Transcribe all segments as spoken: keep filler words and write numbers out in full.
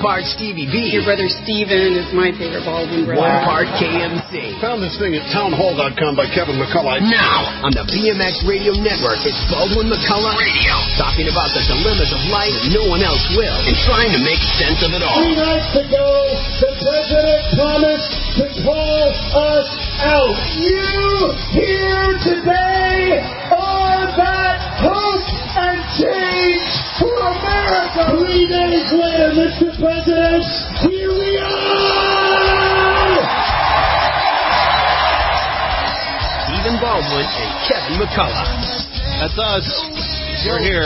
part Stevie B. Your brother Steven is my favorite Baldwin brother. One part K M C. Found this thing at townhall dot com by Kevin McCullough. Now, on the B M X Radio Network, it's Baldwin McCullough Radio. Talking about the dilemmas of life that no one else will. And trying to make sense of it all. Three nights ago, the president promised to call us out. You here today are that hope and change for America. Three days later, Mister President, here we are! Stephen Baldwin and Kevin McCullough. That's us. We're here.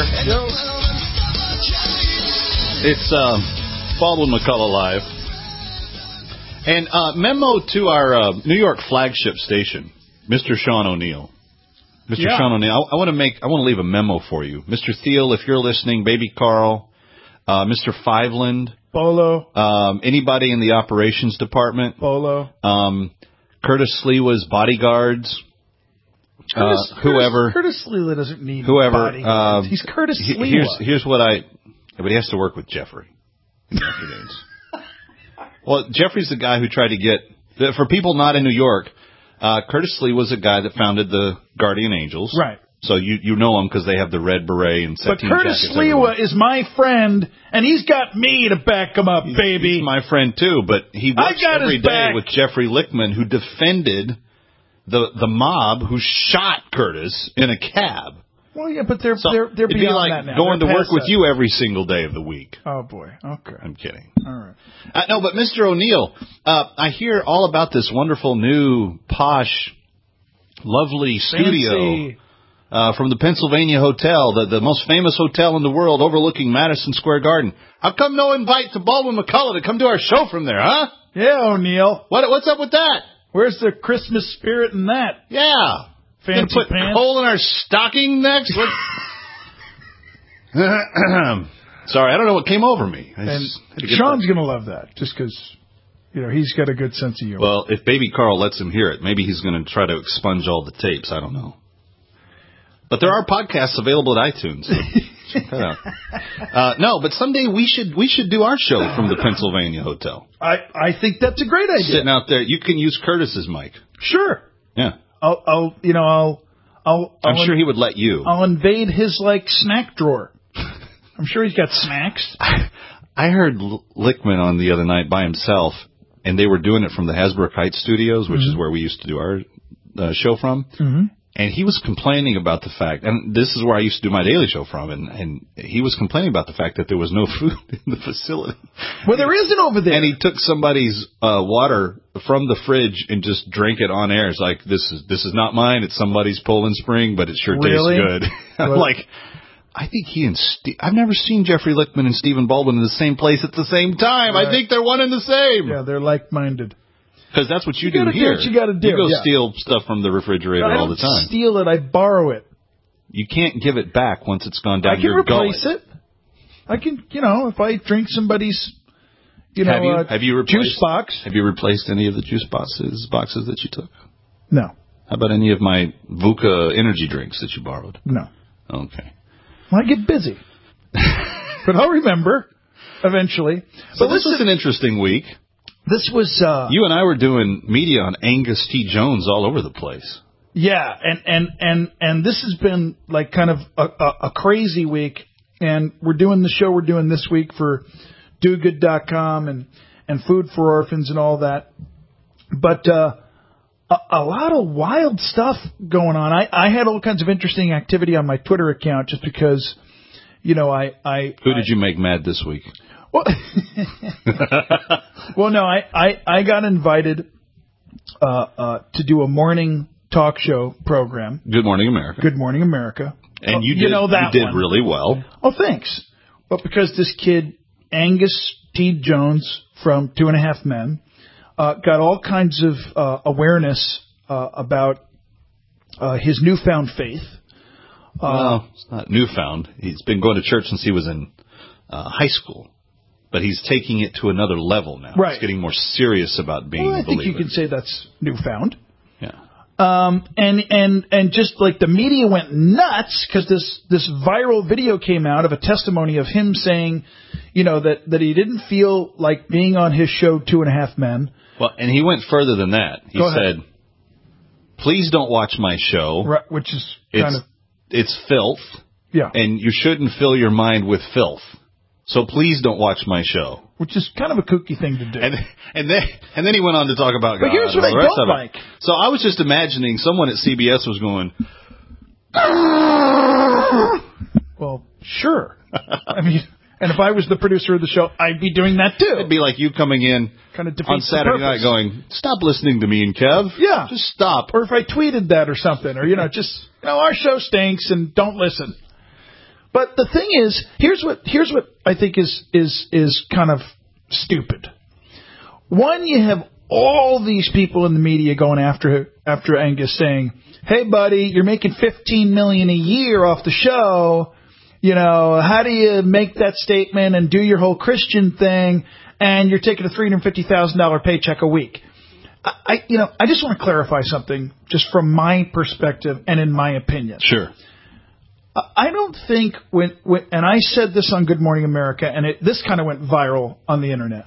It's uh, Baldwin McCullough Live. And uh, memo to our uh, New York flagship station, Mister Sean O'Neill. Mister Yeah. Sean O'Neill, I, I want to make, I want to leave a memo for you. Mister Thiel, if you're listening, Baby Carl, uh, Mister Fiveland. Bolo. Um, anybody in the operations department. Bolo. Um, Curtis Sliwa's bodyguards. Curtis, uh, whoever. Curtis, Curtis Sliwa doesn't need whoever. bodyguards. Uh, He's Curtis he, Sliwa. Here's, here's what I, but he has to work with Jeffrey. Well, Jeffrey's the guy who tried to get, for people not in New York, uh, Curtis Lee was a guy that founded the Guardian Angels. Right. So you you know him because they have the red beret and But sateen Curtis jackets Sliwa everywhere. is my friend, and he's got me to back him up, He's, baby. he's my friend, too, but he I works got every his day back. with Jeffrey Lichtman, who defended the the mob who shot Curtis in a cab. Well, yeah, but they're So they're they're it'd beyond be like that now. going They're to work past with that. you every single day of the week. Oh boy. Okay. I'm kidding. All right. Uh, no, but Mister O'Neill, uh, I hear all about this wonderful new posh, lovely studio Fancy. uh, from the Pennsylvania Hotel, the, the most famous hotel in the world overlooking Madison Square Garden. How come no invite to Baldwin McCullough to come to our show from there, huh? Yeah, O'Neill. What, what's up with that? Where's the Christmas spirit in that? Yeah. Fancy Gonna put pants. coal in our stocking next? What? Sorry, I don't know what came over me. I And just had to get Sean's that. going to love that, just because, you know, he's got a good sense of humor. Well, if Baby Carl lets him hear it, maybe he's going to try to expunge all the tapes. I don't know. But there are podcasts available at iTunes. So check that out. Uh, no, but someday we should we should do our show from the Pennsylvania Hotel. I, I think that's a great idea. Sitting out there, you can use Curtis's mic. Sure. Yeah, I'll, I'll you know, I'll, I'll, I'm I'll sure he would let you. I'll invade his, like, snack drawer. I'm sure he's got snacks. I heard L- Lichtman on the other night by himself, and they were doing it from the Hasbrook Heights Studios, which Mm-hmm. is where we used to do our uh, show from. Mm-hmm. And he was complaining about the fact, and this is where I used to do my daily show from, and, and he was complaining about the fact that there was no food in the facility. Well, there isn't over there. And he took somebody's uh, water from the fridge and just drank it on air. It's like, this is this is not mine. It's somebody's Poland Spring, but it sure Really? tastes good. I'm Well- like, I think he and Steve, I've never seen Jeffrey Lichtman and Stephen Baldwin in the same place at the same time. Right. I think they're one and the same. Yeah, they're like-minded. Because that's what you, You do gotta do here. what you gotta do, You go yeah. steal stuff from the refrigerator I all don't the time. steal it. I borrow it. You can't give it back once it's gone down I can your replace gullet. it. I can, you know, if I drink somebody's, you know, have you, uh, have you replaced, juice box. Have you replaced any of the juice boxes boxes that you took? No, How about any of my VUCA energy drinks that you borrowed? no. Okay. Well, I get busy. But I'll remember eventually. So But this listen, was an interesting week. this was, uh, You and I were doing media on Angus T. Jones all over the place. yeah, and, and, and, and this has been like kind of a, a, a crazy week. And we're doing the show we're doing this week for do good dot com and, and Food for Orphans and all that. But, uh, a, a lot of wild stuff going on. I, I had all kinds of interesting activity on my Twitter account just because, you know, I... I Who I, did you make mad this week? Well, well no, I, I, I got invited uh, uh, to do a morning talk show program. Good Morning America. Good Morning America. And Oh, you did, you know that you did one. really well. Oh, thanks. But because this kid, Angus T. Jones from Two and a Half Men, uh, got all kinds of uh, awareness uh, about uh, his newfound faith. Uh, well, it's not newfound. He's been going to church since he was in uh, high school. But he's taking it to another level now. Right. He's getting more serious about being well, I a think believer. you could say that's newfound. Yeah. Um, and, and, and just like the media went nuts because this, this viral video came out of a testimony of him saying, you know, that, that he didn't feel like being on his show, Two and a Half Men. Well, and he went further than that. He Go said, ahead. please don't watch my show. Right, which is kind it's, of... It's filth. Yeah. And you shouldn't fill your mind with filth. So please don't watch my show. Which is kind of a kooky thing to do. And, and then and then he went on to talk about but God. here's what I don't like. So I was just imagining someone at C B S was going... Well, sure. I mean, and if I was the producer of the show, I'd be doing that too. It'd be like you coming in kind of on Saturday night going, stop listening to me and Kev. Yeah. Just stop. Or if I tweeted that or something, or, you know, just, you know, our show stinks and don't listen. But the thing is, here's what here's what I think is is is kind of stupid. One, you have all these people in the media going after after Angus saying, "Hey, buddy, you're making fifteen million dollars a year off the show. You know, how do you make that statement and do your whole Christian thing? And you're taking a three hundred fifty thousand dollars paycheck a week." I, I, you know, I just want to clarify something, just from my perspective and in my opinion. Sure. I don't think when, when, and I said this on Good Morning America, and it, this kind of went viral on the internet.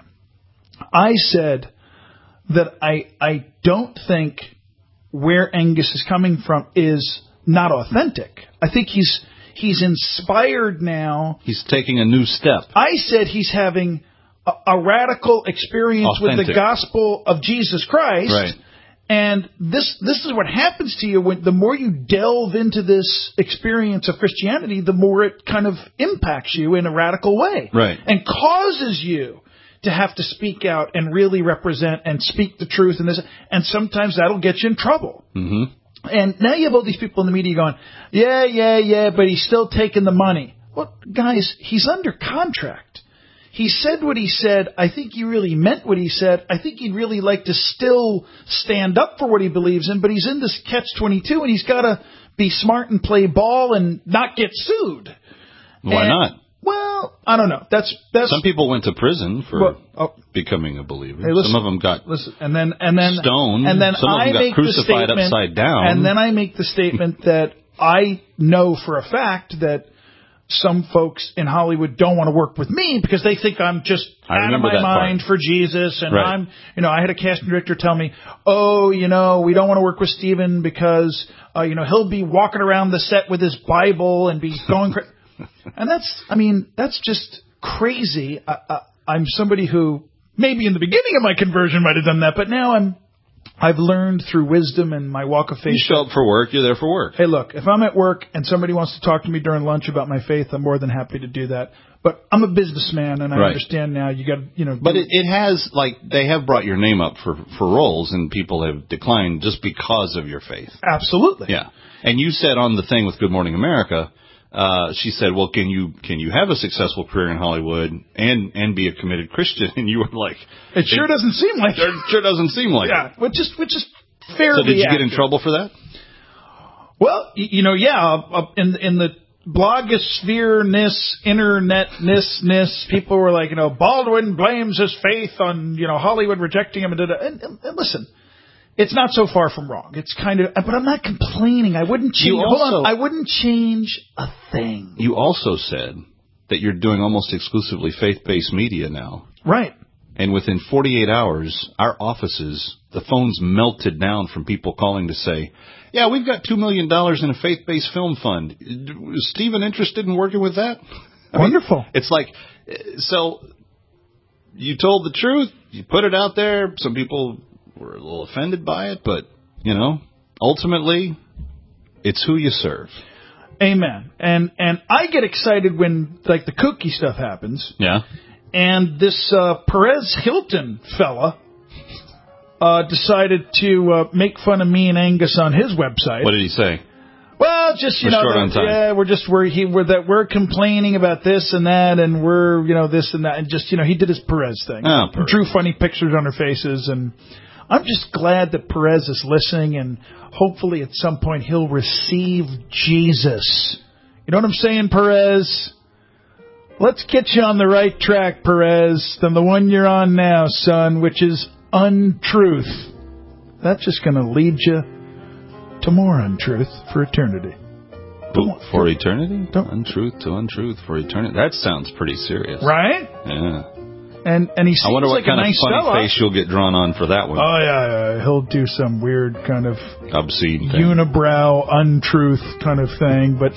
I said that I I don't think where Angus is coming from is not authentic. I think he's he's inspired now. He's taking a new step. I said he's having a, a radical experience Authentic. with the gospel of Jesus Christ. Right. And this this is what happens to you when the more you delve into this experience of Christianity, the more it kind of impacts you in a radical way. Right. And causes you to have to speak out and really represent and speak the truth and this. And sometimes that'll get you in trouble. Mm-hmm. And now you have all these people in the media going, yeah, yeah, yeah, but he's still taking the money. Well, guys, he's under contract. He said what he said. I think he really meant what he said. I think he'd really like to still stand up for what he believes in, but he's in this catch twenty-two, and he's got to be smart and play ball and not get sued. Why and, not? Well, I don't know. That's that's. Some people went to prison for well, oh, becoming a believer. Hey, listen, Some of them got listen, and then and then stoned. And then Some of I them got make crucified the statement, upside down. And then I make the statement that I know for a fact that some folks in Hollywood don't want to work with me because they think I'm just I out of my mind part. for Jesus. And right. I'm, you know, I had a casting director tell me, oh, you know, we don't want to work with Stephen because, uh, you know, he'll be walking around the set with his Bible and be going crazy. And that's, I mean, that's just crazy. I, I, I'm somebody who maybe in the beginning of my conversion might have done that, but now I'm, I've learned through wisdom and my walk of faith. You show up for work, you're there for work. Hey, look, if I'm at work and somebody wants to talk to me during lunch about my faith, I'm more than happy to do that. But I'm a businessman, and I right. understand now you got to, you know. But it, it has, like, they have brought your name up for, for roles, and people have declined just because of your faith. Absolutely. Yeah. And you said on the thing with Good Morning America, uh, she said, well, can you can you have a successful career in Hollywood and, and be a committed Christian? And you were like... It sure it, doesn't seem like it. It sure doesn't seem like yeah, it. Yeah, which is, which is fairly So did you accurate. get in trouble for that? Well, you know, yeah, uh, in, in the blogosphere-ness, internet-ness-ness, people were like, you know, Baldwin blames his faith on, you know, Hollywood rejecting him. And, and, and, and listen, it's not so far from wrong. It's kind of, but I'm not complaining. I wouldn't change. You also, hold on, I wouldn't change a thing. You also said that you're doing almost exclusively faith-based media now. Right. And within forty-eight hours, our offices, the phones melted down from people calling to say, yeah, we've got two million dollars in a faith-based film fund. Is Stephen interested in working with that? I Wonderful. mean, it's like, so you told the truth. You put it out there. Some people were a little offended by it, but, you know, ultimately, it's who you serve. Amen. And and I get excited when, like, the kooky stuff happens. Yeah. And this uh, Perez Hilton fella uh, decided to uh, make fun of me and Angus on his website. What did he say? Well, just, you we're know, short on time. yeah, we're just, we're, he, we're, that we're complaining about this and that, and we're, you know, this and that, and just, you know, he did his Perez thing. Oh, Perez. Drew funny pictures on our faces, and I'm just glad that Perez is listening, and hopefully at some point he'll receive Jesus. You know what I'm saying, Perez? Let's get you on the right track, Perez, than the one you're on now, son, which is untruth. That's just going to lead you to more untruth for eternity. Don't, for eternity? Don't. Untruth to untruth for eternity. That sounds pretty serious. Right? Yeah. And and he seems I wonder what like kind a nice of funny fella. face you'll get drawn on for that one. Oh, yeah, yeah. He'll do some weird kind of obscene thing. Unibrow, untruth kind of thing. But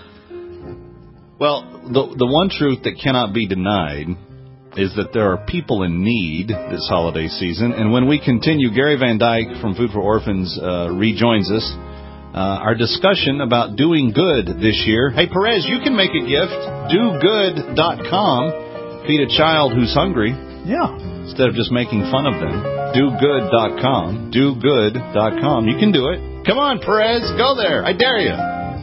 well, the the one truth that cannot be denied is that there are people in need this holiday season. And when we continue, Gary Van Dyke from Food for Orphans uh, rejoins us. Uh, our discussion about doing good this year. Hey, Perez, you can make a gift. do good dot com. Feed a child who's hungry. Yeah. Instead of just making fun of them. do good dot com. do good dot com. You can do it. Come on, Perez. Go there. I dare you.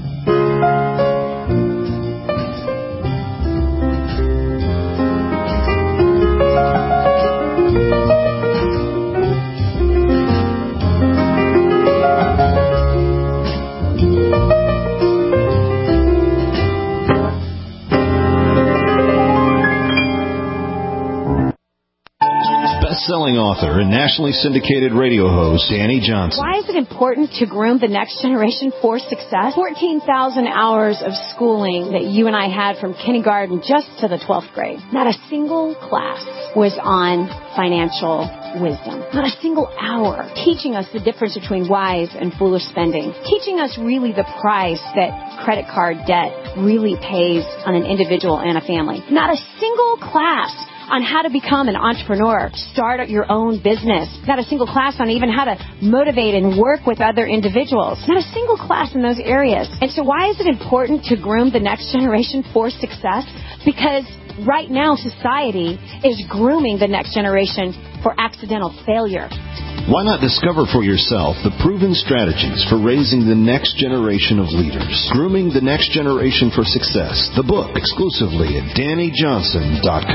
Best-selling author and nationally syndicated radio host Danny Johnson. Why is it important to groom the next generation for success? fourteen thousand hours of schooling that you and I had from kindergarten just to the twelfth grade. Not a single class was on financial wisdom. Not a single hour teaching us the difference between wise and foolish spending. Teaching us really the price that credit card debt really pays on an individual and a family. Not a single class on how to become an entrepreneur, start your own business. Not a single class on even how to motivate and work with other individuals. Not a single class in those areas. And so why is it important to groom the next generation for success? Because right now society is grooming the next generation for accidental failure. Why not discover for yourself the proven strategies for raising the next generation of leaders? Grooming the Next Generation for Success, the book, exclusively at Danny Johnson dot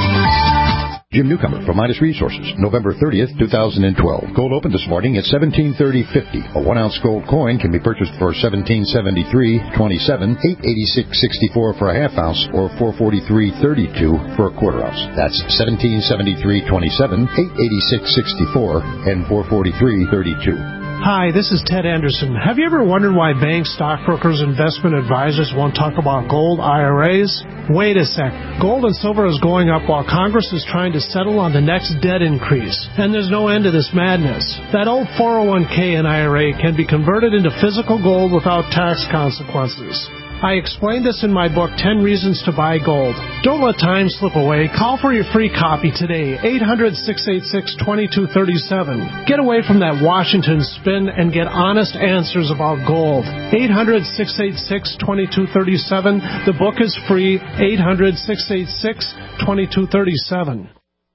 com. Jim Newcomer from Midas Resources, November thirtieth, two thousand twelve. Gold opened this morning at seventeen thirty fifty. A one-ounce gold coin can be purchased for seventeen seventy-three twenty-seven, eight eighty-six sixty-four for a half ounce, or four forty-three thirty-two for a quarter ounce. That's seventeen seventy-three twenty-seven, eight eighty-six sixty-four, and four forty-three thirty-two. Hi, this is Ted Anderson. Have you ever wondered why banks, stockbrokers, investment advisors won't talk about gold I R As? Wait a sec. Gold and silver is going up while Congress is trying to settle on the next debt increase. And there's no end to this madness. That old four oh one k and I R A can be converted into physical gold without tax consequences. I explained this in my book, ten Reasons to Buy Gold. Don't let time slip away. Call for your free copy today, eight hundred, six eight six, two two three seven. Get away from that Washington spin and get honest answers about gold. eight hundred, six eight six, two two three seven. The book is free, eight hundred, six eight six, two two three seven.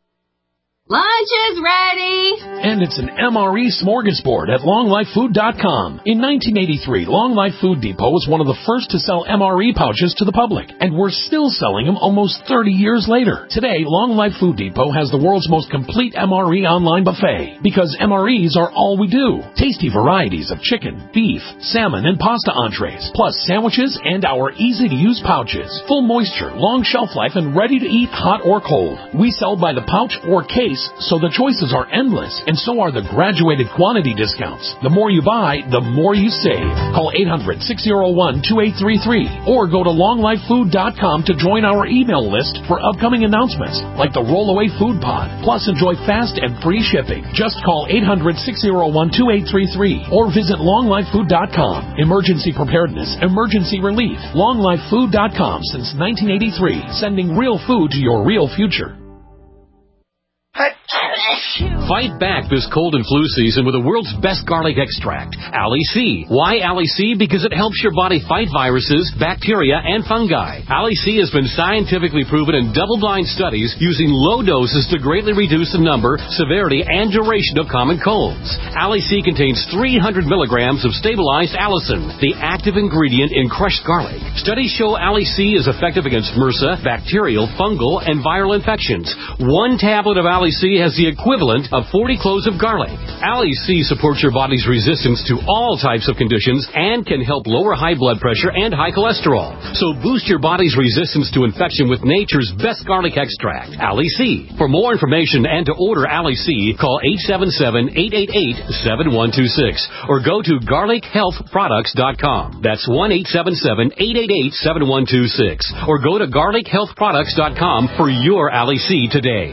Lunch is ready! And it's an M R E smorgasbord at long life food dot com. In nineteen eighty-three, Long Life Food Depot was one of the first to sell M R E pouches to the public, and we're still selling them almost thirty years later. Today, Long Life Food Depot has the world's most complete M R E online buffet, because M R Es are all we do. Tasty varieties of chicken, beef, salmon, and pasta entrees, plus sandwiches and our easy-to-use pouches. Full moisture, long shelf life, and ready to eat hot or cold. We sell by the pouch or case, so the choices are endless, and so are the graduated quantity discounts. The more you buy, the more you save. Call eight hundred, six oh one, two eight three three or go to long life food dot com to join our email list for upcoming announcements like the Rollaway Food Pod. Plus, enjoy fast and free shipping. Just call eight hundred, six oh one, two eight three three or visit long life food dot com. Emergency preparedness, emergency relief. long life food dot com since nineteen eighty-three, sending real food to your real future. Fight back this cold and flu season with the world's best garlic extract, Ali C. Why Ali C? Because it helps your body fight viruses, bacteria, and fungi. Ali C has been scientifically proven in double-blind studies using low doses to greatly reduce the number, severity, and duration of common colds. Ali C contains three hundred milligrams of stabilized allicin, the active ingredient in crushed garlic. Studies show Ali C is effective against MRSA, bacterial, fungal, and viral infections. One tablet of Ali C has the equivalent of forty cloves of garlic. Ali C supports your body's resistance to all types of conditions and can help lower high blood pressure and high cholesterol. So boost your body's resistance to infection with nature's best garlic extract, Ali C. For more information and to order Ali C, call eight seven seven, eight eight eight, seven one two six or go to garlic health products dot com. That's one eight seven seven, eight eight eight, seven one two six or go to garlic health products dot com for your Ali C today.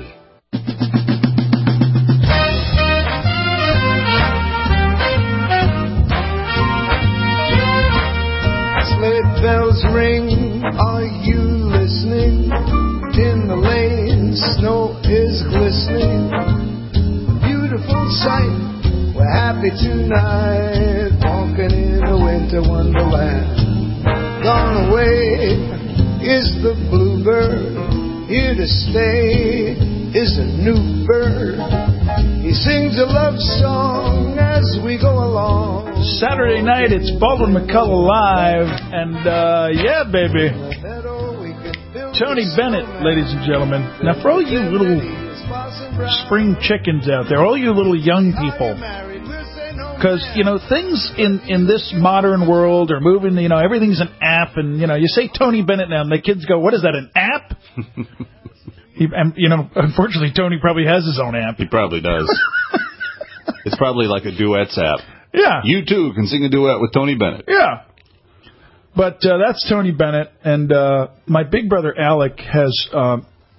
Sleigh bells ring, are you listening? In the lane, snow is glistening. Beautiful sight, we're happy tonight, walking in a winter wonderland. Gone away is the bluebird, here to stay is a new bird. He sings a love song as we go along. Saturday night, it's Baldwin McCullough Live, and uh, yeah, baby, Tony Bennett, ladies and gentlemen. Now, for all you little spring chickens out there, all you little young people, because, you know, things in, in this modern world are moving, you know, everything's an app, and, you know, you say Tony Bennett now, and the kids go, what is that, an app? he, and, you know, unfortunately, Tony probably has his own app. He probably does. It's probably like a duets app. Yeah. You, too, can sing a duet with Tony Bennett. Yeah. But uh, that's Tony Bennett, and uh, my big brother Alec has, uh,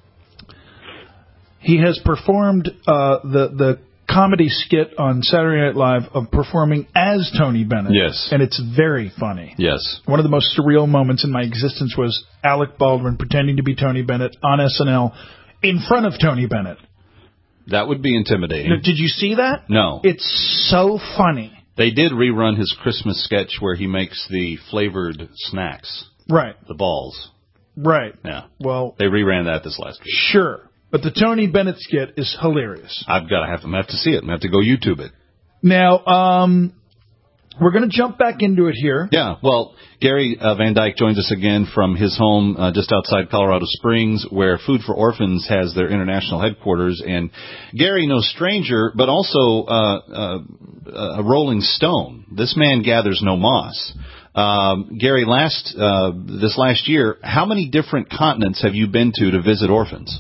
he has performed uh, the, the comedy skit on Saturday Night Live of performing as Tony Bennett. Yes. And it's very funny. Yes. One of the most surreal moments in my existence was Alec Baldwin pretending to be Tony Bennett on S N L in front of Tony Bennett. That would be intimidating. Now, did you see that? No. It's so funny. They did rerun his Christmas sketch where he makes the flavored snacks. Right. The balls. Right. Yeah. Well, they reran that this last week. Sure. But the Tony Bennett skit is hilarious. I've got to have, I have to see it. I have to go YouTube it. Now, um, we're going to jump back into it here. Yeah. Well, Gary uh, Van Dyke joins us again from his home uh, just outside Colorado Springs, where Food for Orphans has their international headquarters. And Gary, no stranger, but also uh, uh, a Rolling Stone. This man gathers no moss. Um, Gary, last uh, this last year, how many different continents have you been to to visit orphans?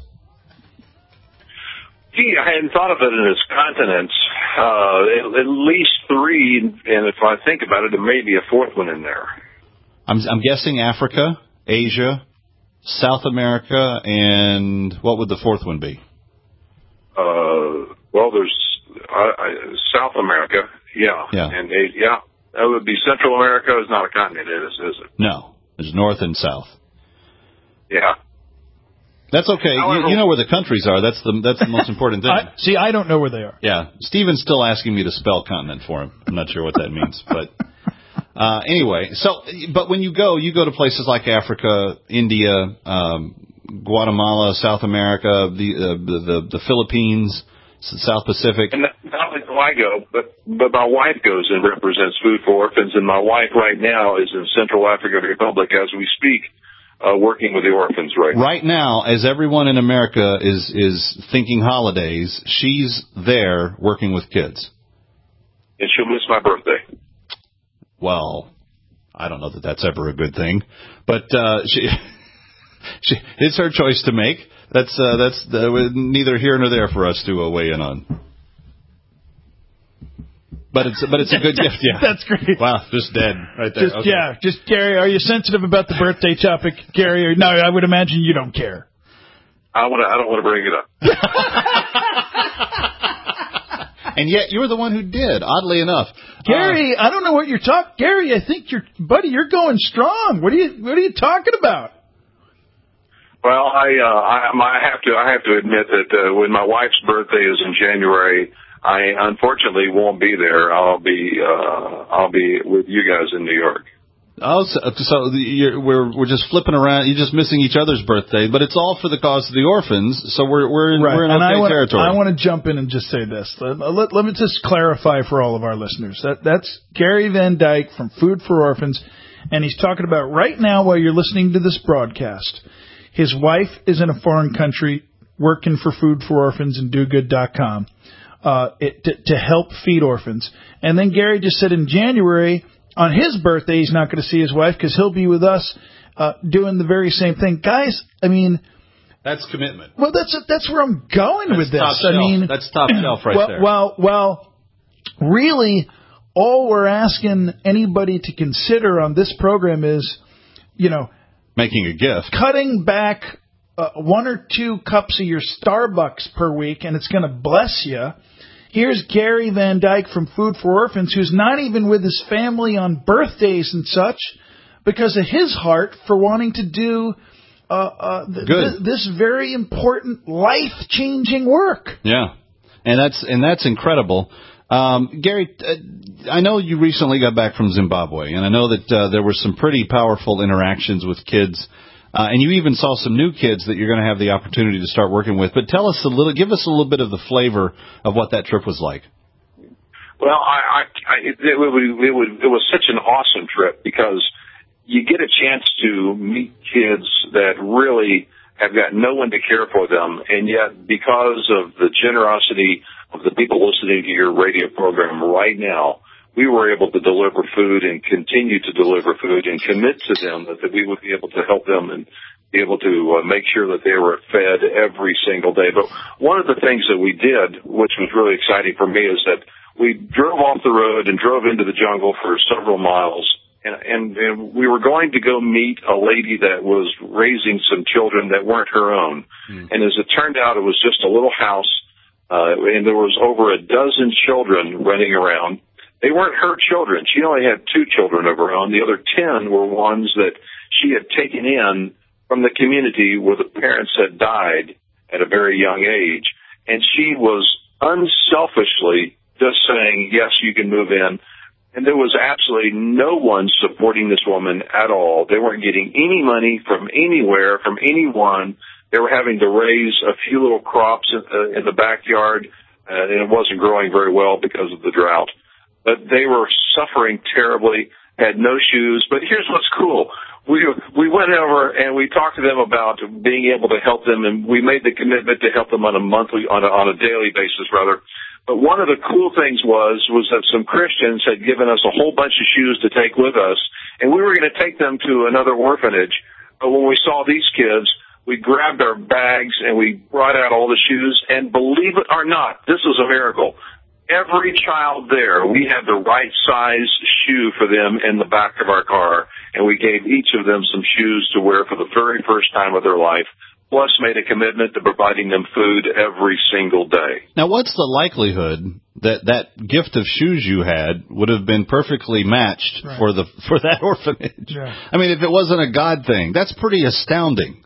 Gee, I hadn't thought of it as continents. Uh, at, at least three, and if I think about it, there may be a fourth one in there. I'm, I'm guessing Africa, Asia, South America, and what would the fourth one be? Uh, well, there's uh, uh, South America, yeah, yeah, and uh, yeah, that would be Central America. Is not a continent, is, is it? No, there's North and South. Yeah. That's okay. You, you know where the countries are. That's the that's the most important thing. I, see, I don't know where they are. Yeah. Steven's still asking me to spell continent for him. I'm not sure what that means. But uh, anyway, so but when you go, you go to places like Africa, India, um, Guatemala, South America, the, uh, the the the Philippines, South Pacific. And not only do I go, but but my wife goes and represents Food for Orphans, and my wife right now is in Central African Republic as we speak. Uh, working with the orphans right now. Right now, as everyone in America is is thinking holidays, she's there working with kids. And she'll miss my birthday. Well, I don't know that that's ever a good thing, but uh, she, she it's her choice to make. That's uh, that's uh, neither here nor there for us to uh, weigh in on. But it's but it's a good gift, yeah. That's great. Wow, just dead right there. Just, okay. Yeah, just Gary, are you sensitive about the birthday topic, Gary? Or, no, I would imagine you don't care. I want to. I don't want to bring it up. And yet you're the one who did. Oddly enough, Gary, uh, I don't know what you're talking. Gary, I think you're, buddy, you're going strong. What are you What are you talking about? Well, I uh, I, I have to I have to admit that uh, when my wife's birthday is in January. I unfortunately won't be there. I'll be uh, I'll be with you guys in New York. Oh, so, so the, you're, we're we're just flipping around. You're just missing each other's birthday, but it's all for the cause of the orphans. So we're we're in, right. we're in and okay I wanna, territory. I want to jump in and just say this. Let, let, let me just clarify for all of our listeners that that's Gary Van Dyke from Food for Orphans, and he's talking about right now while you're listening to this broadcast. His wife is in a foreign country working for Food for Orphans and do good dot com uh, it, to, to help feed orphans. And then Gary just said in January, on his birthday, he's not going to see his wife because he'll be with us uh, doing the very same thing. Guys, I mean... That's commitment. Well, that's that's where I'm going that's with this. Top I shelf. mean, That's top shelf right well, there. Well, well, really, all we're asking anybody to consider on this program is, you know... Making a gift. Cutting back uh, one or two cups of your Starbucks per week, and it's going to bless you. Here's Gary Van Dyke from Food for Orphans, who's not even with his family on birthdays and such because of his heart for wanting to do uh, uh, th- th- this very important, life-changing work. Yeah, and that's and that's incredible. Um, Gary, uh, I know you recently got back from Zimbabwe, and I know that uh, there were some pretty powerful interactions with kids, uh, and you even saw some new kids that you're going to have the opportunity to start working with. But tell us a little, give us a little bit of the flavor of what that trip was like. Well, I, I, I it, it, it, was, it was such an awesome trip because you get a chance to meet kids that really have got no one to care for them, and yet because of the generosity of the people listening to your radio program right now, we were able to deliver food and continue to deliver food and commit to them that, that we would be able to help them and be able to uh, make sure that they were fed every single day. But one of the things that we did, which was really exciting for me, is that we drove off the road and drove into the jungle for several miles. And, and, and we were going to go meet a lady that was raising some children that weren't her own. Mm. And as it turned out, it was just a little house, uh, and there was over a dozen children running around. They weren't her children. She only had two children of her own. The other ten were ones that she had taken in from the community where the parents had died at a very young age. And she was unselfishly just saying, yes, you can move in. And there was absolutely no one supporting this woman at all. They weren't getting any money from anywhere, from anyone. They were having to raise a few little crops in, uh, in the backyard, uh, and it wasn't growing very well because of the drought. But they were suffering terribly, had no shoes. But here's what's cool. We we went over and we talked to them about being able to help them, and we made the commitment to help them on a monthly, on a, on a daily basis, rather. But one of the cool things was was that some Christians had given us a whole bunch of shoes to take with us, and we were going to take them to another orphanage. But when we saw these kids, we grabbed our bags and we brought out all the shoes, and believe it or not, this was a miracle. Every child there, we had the right size shoe for them in the back of our car, and we gave each of them some shoes to wear for the very first time of their life, plus made a commitment to providing them food every single day. Now, what's the likelihood that that gift of shoes you had would have been perfectly matched right. for the for that orphanage? Yeah. I mean, if it wasn't a God thing, that's pretty astounding.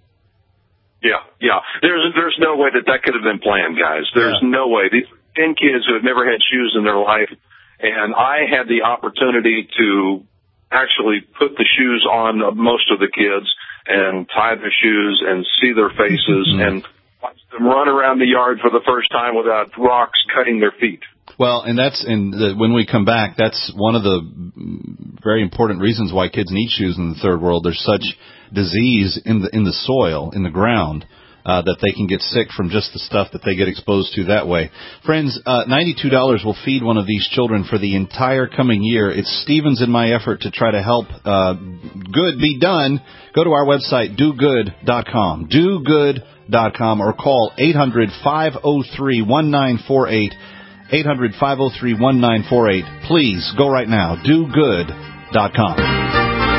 Yeah, yeah. There's there's no way that that could have been planned, guys. There's yeah. no way. These ten kids who have never had shoes in their life, and I had the opportunity to actually put the shoes on most of the kids and tie their shoes and see their faces mm-hmm. and watch them run around the yard for the first time without rocks cutting their feet. Well, and that's and the, when we come back, that's one of the very important reasons why kids need shoes in the third world. There's such disease in the in the soil, in the ground, uh, that they can get sick from just the stuff that they get exposed to that way. Friends, uh, ninety-two dollars will feed one of these children for the entire coming year. It's Stevens in my effort to try to help uh, good be done. Go to our website, do good dot com, do good dot com, or call eight hundred, five oh three, one nine four eight, eight hundred, five oh three, one nine four eight. Please, go right now, do good dot com.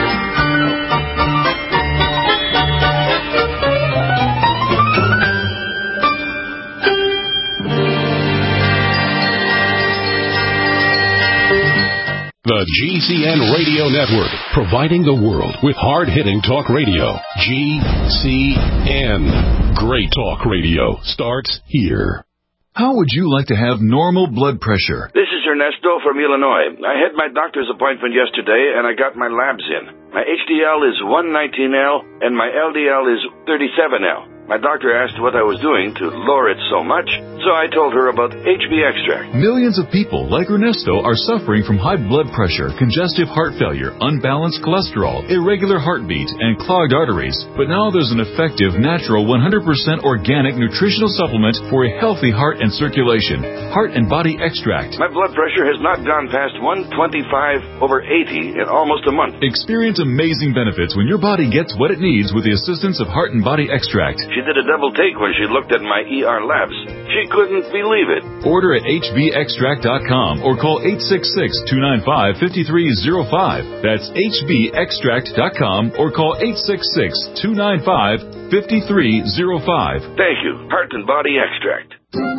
The G C N Radio Network, providing the world with hard-hitting talk radio. G C N. Great talk radio starts here. How would you like to have normal blood pressure? This is Ernesto from Illinois. I had my doctor's appointment yesterday, and I got my labs in. My H D L is one nineteen L, and my L D L is thirty-seven L. My doctor asked what I was doing to lower it so much, So I told her about H B Extract. Millions of people like Ernesto are suffering from high blood pressure, congestive heart failure, unbalanced cholesterol, irregular heartbeat, and clogged arteries. But now there's an effective, natural, one hundred percent organic nutritional supplement for a healthy heart and circulation. Heart and Body Extract. My blood pressure has not gone past one twenty-five over eighty in almost a month. Experience amazing benefits when your body gets what it needs with the assistance of Heart and Body Extract. She did a double take when she looked at my E R labs. She couldn't believe it. Order at H B extract dot com or call eight six six, two nine five, five three zero five. That's H B extract dot com or call eight six six, two nine five, five three zero five. Thank you. Heart and Body Extract.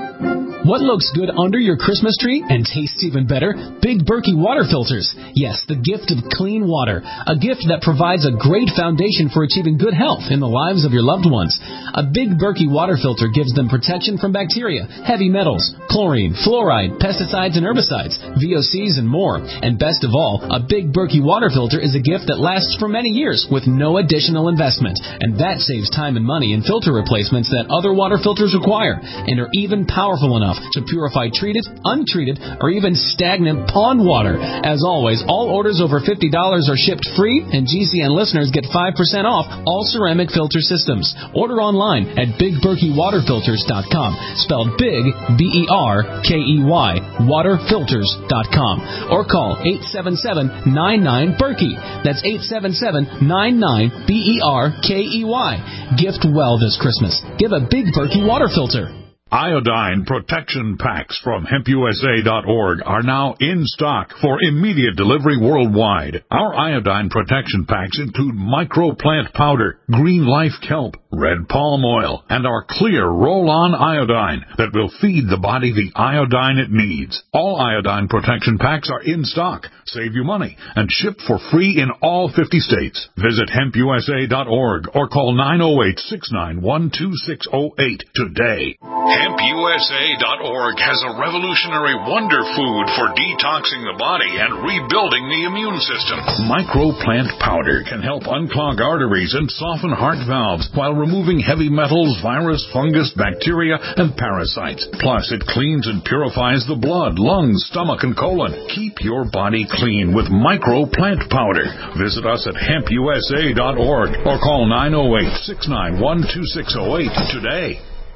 What looks good under your Christmas tree and tastes even better? Big Berkey water filters. Yes, the gift of clean water. A gift that provides a great foundation for achieving good health in the lives of your loved ones. A Big Berkey water filter gives them protection from bacteria, heavy metals, chlorine, fluoride, pesticides and herbicides, V O Cs and more. And best of all, a Big Berkey water filter is a gift that lasts for many years with no additional investment. And that saves time and money in filter replacements that other water filters require and are even powerful enough to purify treated, untreated, or even stagnant pond water. As always, all orders over fifty dollars are shipped free, and G C N listeners get five percent off all ceramic filter systems. Order online at big berkey water filters dot com, spelled big, B E R K E Y, water filters dot com, or call eight seven seven, nine nine, Berkey. That's eight seven seven, nine nine, B E R K E Y. Gift well this Christmas. Give a Big Berkey water filter. Iodine protection packs from hemp U S A dot org are now in stock for immediate delivery worldwide. Our iodine protection packs include microplant powder, green life kelp, red palm oil, and our clear roll-on iodine that will feed the body the iodine it needs. All iodine protection packs are in stock, save you money, and shipped for free in all fifty states. Visit hemp U S A dot org or call nine oh eight, six nine one, two six oh eight today. hemp U S A dot org has a revolutionary wonder food for detoxing the body and rebuilding the immune system. Microplant powder can help unclog arteries and soften heart valves while removing heavy metals, virus, fungus, bacteria, and parasites. Plus, it cleans and purifies the blood, lungs, stomach, and colon. Keep your body clean with Microplant powder. Visit us at hemp U S A dot org or call nine oh eight, six nine one, two six oh eight today.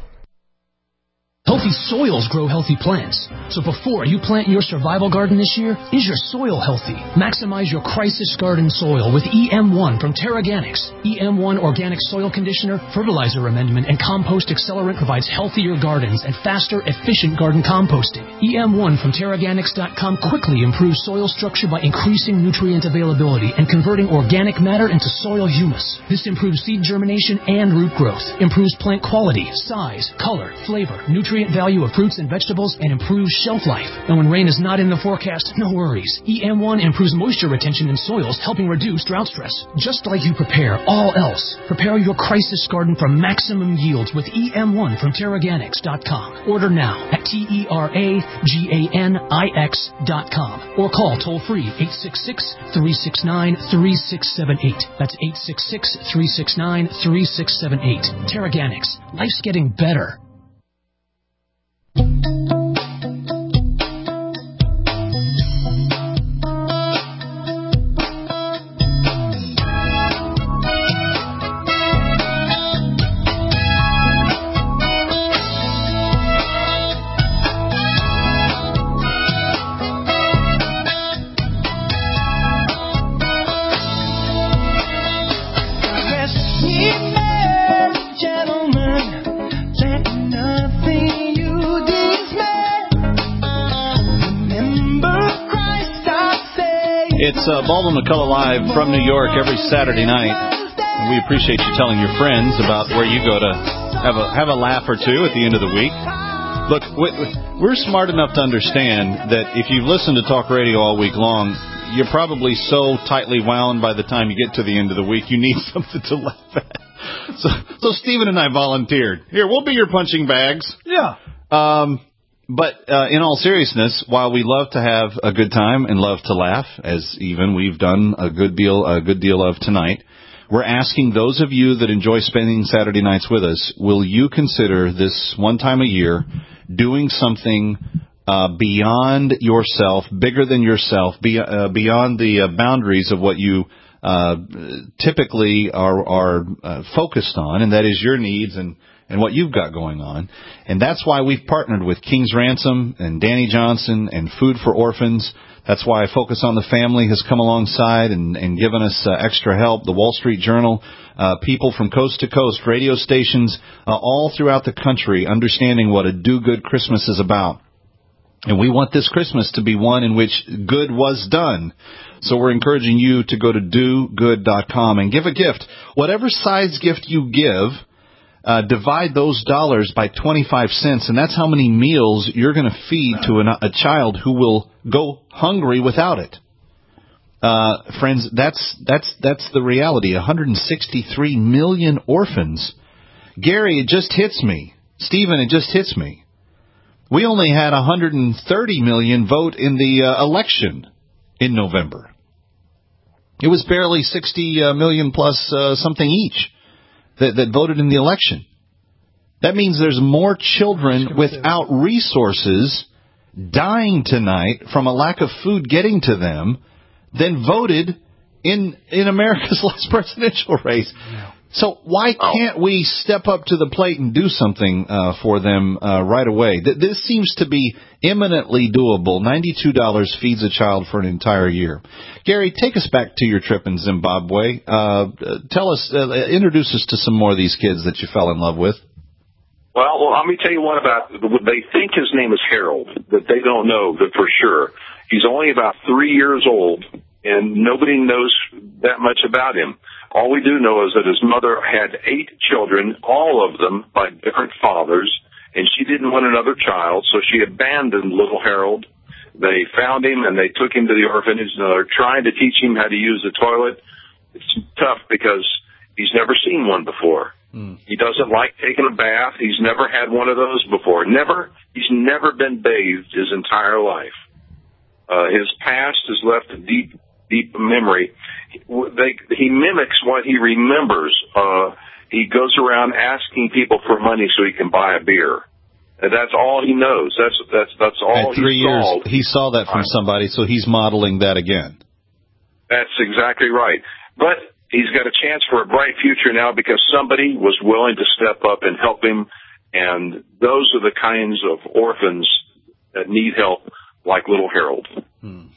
Healthy soils grow healthy plants. So before you plant your survival garden this year, is your soil healthy? Maximize your crisis garden soil with E M one from Terraganics. E M one Organic Soil Conditioner, Fertilizer Amendment, and Compost Accelerant provides healthier gardens and faster, efficient garden composting. E M one from Terraganics dot com quickly improves soil structure by increasing nutrient availability and converting organic matter into soil humus. This improves seed germination and root growth, improves plant quality, size, color, flavor, nutrient value of fruits and vegetables, and improves shelf life. And when rain is not in the forecast, no worries. E M one improves moisture retention in soils, helping reduce drought stress. Just like you prepare all else, prepare your crisis garden for maximum yields with E M one from Terraganics dot com. Order now at T E R A G A N I X dot com or call toll-free eight six six, three six nine, three six seven eight. That's eight six six, three six nine, three six seven eight. Terraganics. Life's getting better. It's uh, Baldwin McCullough Live from New York every Saturday night. And we appreciate you telling your friends about where you go to have a have a laugh or two at the end of the week. Look, we're smart enough to understand that if you've listened to talk radio all week long, you're probably so tightly wound by the time you get to the end of the week, you need something to laugh at. So, so Stephen and I volunteered. Here, we'll be your punching bags. Yeah. Um... But uh, in all seriousness, while we love to have a good time and love to laugh, as even we've done a good deal, a good deal of tonight, we're asking those of you that enjoy spending Saturday nights with us, will you consider this one time a year doing something uh, beyond yourself, bigger than yourself, be, uh, beyond the uh, boundaries of what you uh, typically are, are uh, focused on, and that is your needs and, and what you've got going on. And that's why we've partnered with King's Ransom and Danny Johnson and Food for Orphans. That's why Focus on the Family has come alongside and, and given us uh, extra help. The Wall Street Journal, uh, people from coast to coast, radio stations, uh, all throughout the country understanding what a do-good Christmas is about. And we want this Christmas to be one in which good was done. So we're encouraging you to go to do good dot com and give a gift. Whatever size gift you give, Uh, divide those dollars by twenty-five cents, and that's how many meals you're going to feed to an, a child who will go hungry without it. Uh, friends, that's that's that's the reality. one hundred sixty-three million orphans. Gary, it just hits me. Stephen, it just hits me. We only had one hundred thirty million vote in the uh, election in November. It was barely sixty million plus uh, something each that, that voted in the election. That means there's more children without resources dying tonight from a lack of food getting to them than voted in in America's last presidential race. So why can't we step up to the plate and do something uh, for them uh, right away? Th- this seems to be imminently doable. ninety-two dollars feeds a child for an entire year. Gary, take us back to your trip in Zimbabwe. Uh, tell us, uh, introduce us to some more of these kids that you fell in love with. Well, well, let me tell you one about, they think his name is Harold, but they don't know that for sure. He's only about three years old, and nobody knows that much about him. All we do know is that his mother had eight children, all of them by different fathers, and she didn't want another child, so she abandoned little Harold. They found him, and they took him to the orphanage, and they're trying to teach him how to use the toilet. It's tough because he's never seen one before. Mm. He doesn't like taking a bath. He's never had one of those before. Never. He's never been bathed his entire life. Uh, his past has left a deep, deep memory. They, he mimics what he remembers. Uh, he goes around asking people for money so he can buy a beer. And that's all he knows. That's that's that's all. At three he years, saw. he saw that from somebody, so he's modeling that again. That's exactly right. But he's got a chance for a bright future now because somebody was willing to step up and help him. And those are the kinds of orphans that need help, like little Harold. Hmm.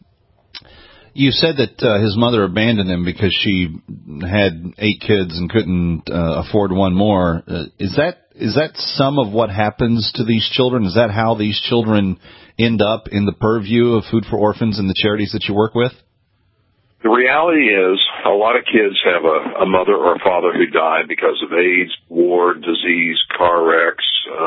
You said that uh, his mother abandoned him because she had eight kids and couldn't uh, afford one more. Uh, is that is that some of what happens to these children? Is that how these children end up in the purview of Food for Orphans and the charities that you work with? The reality is a lot of kids have a, a mother or a father who died because of AIDS, war, disease, car wrecks,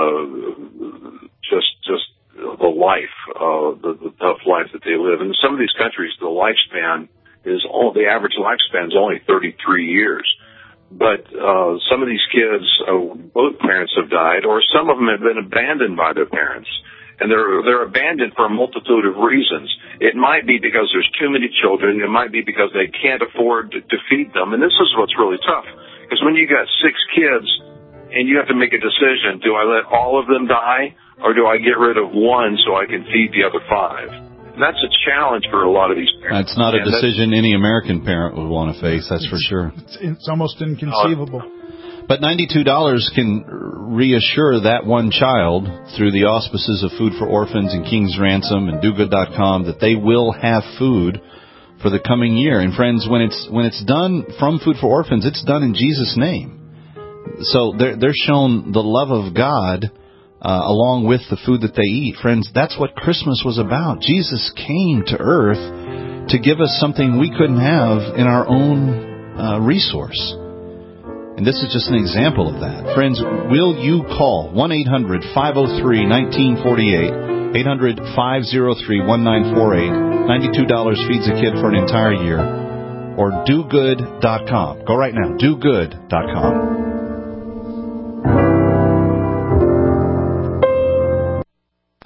uh, just just the life, uh, the, the tough life that they live. And in some of these countries, the lifespan is all, the average lifespan is only thirty-three years. But, uh, some of these kids, uh, both parents have died, or some of them have been abandoned by their parents. And they're, they're abandoned for a multitude of reasons. It might be because there's too many children. It might be because they can't afford to, to feed them. And this is what's really tough. Because when you got six kids and you have to make a decision, do I let all of them die? Or do I get rid of one so I can feed the other five? And that's a challenge for a lot of these parents. That's not a decision any American parent would want to face, that's for sure. It's, it's almost inconceivable. But ninety-two dollars can reassure that one child through the auspices of Food for Orphans and King's Ransom and do good dot com that they will have food for the coming year. And friends, when it's when it's done from Food for Orphans, it's done in Jesus' name. So they're, they're shown the love of God Uh, along with the food that they eat. Friends, that's what Christmas was about. Jesus came to earth to give us something we couldn't have in our own uh, resource. And this is just an example of that. Friends, will you call one eight hundred five oh three one nine four eight, eight hundred five oh three one nine four eight, ninety-two dollars feeds a kid for an entire year, or do good dot com. Go right now, do good dot com.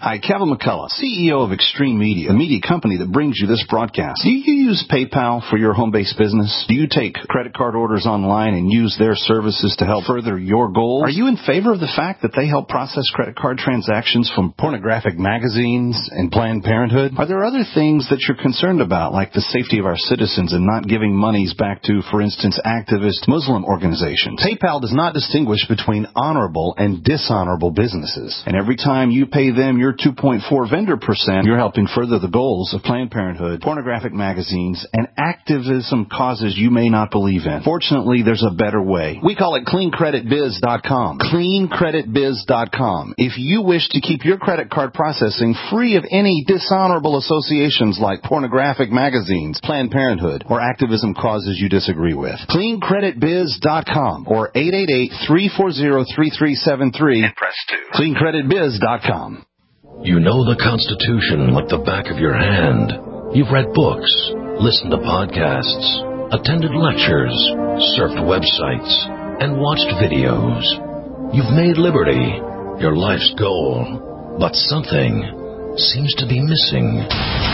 Hi, Kevin McCullough, C E O of Extreme Media, a media company that brings you this broadcast. Do you use PayPal for your home-based business? Do you take credit card orders online and use their services to help further your goals? Are you in favor of the fact that they help process credit card transactions from pornographic magazines and Planned Parenthood? Are there other things that you're concerned about, like the safety of our citizens and not giving monies back to, for instance, activist Muslim organizations? PayPal does not distinguish between honorable and dishonorable businesses. And every time you pay them your two point four vendor percent, you're helping further the goals of Planned Parenthood, pornographic magazines, and activism causes you may not believe in. Fortunately, there's a better way. We call it clean credit biz dot com. clean credit biz dot com. If you wish to keep your credit card processing free of any dishonorable associations like pornographic magazines, Planned Parenthood, or activism causes you disagree with, clean credit biz dot com or eight eight eight, three four zero, three three seven three and press two. clean credit biz dot com. You know the Constitution like the back of your hand. You've read books, listened to podcasts, attended lectures, surfed websites, and watched videos. You've made liberty your life's goal, but something seems to be missing.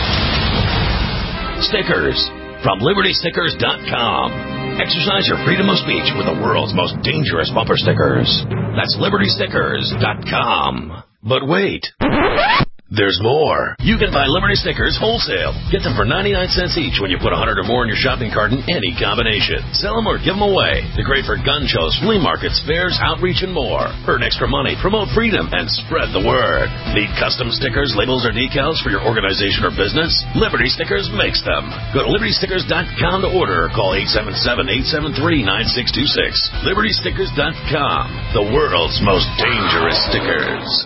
Stickers from liberty stickers dot com. Exercise your freedom of speech with the world's most dangerous bumper stickers. That's liberty stickers dot com. But wait, there's more. You can buy Liberty stickers wholesale. Get them for ninety-nine cents each when you put one hundred or more in your shopping cart in any combination. Sell them or give them away. They're great for gun shows, flea markets, fairs, outreach, and more. Earn extra money, promote freedom, and spread the word. Need custom stickers, labels, or decals for your organization or business? Liberty Stickers makes them. Go to liberty stickers dot com to order or call eight seven seven, eight seven three, nine six two six. liberty stickers dot com. The world's most dangerous stickers.